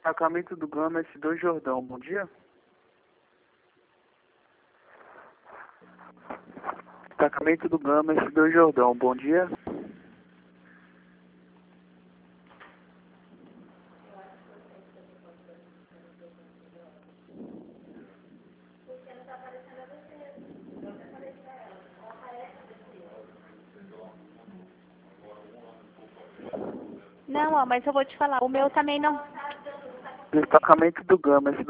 Destacamento do Gama S2 Jordão, bom dia. Destacamento do Gama S2 Jordão, bom dia. Não, ó, mas eu vou te falar, o meu também não. Destacamento do Gama S2